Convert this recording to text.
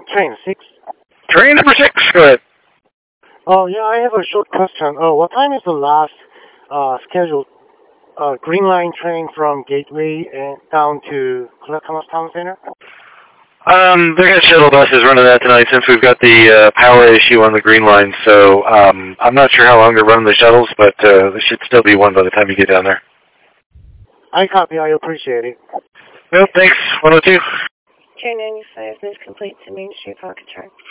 train 6. Train number 6, go ahead. Oh, yeah, I have a short question. What time is the last scheduled Green Line train from Gateway and down to Clackamas Town Center? They're going to shuttle buses running that tonight since we've got the power issue on the Green Line, so I'm not sure how long they're running the shuttles, but there should still be one by the time you get down there. I copy, I appreciate it. Well, thanks. 102. Train 95 is complete to Main Street Pocket Track.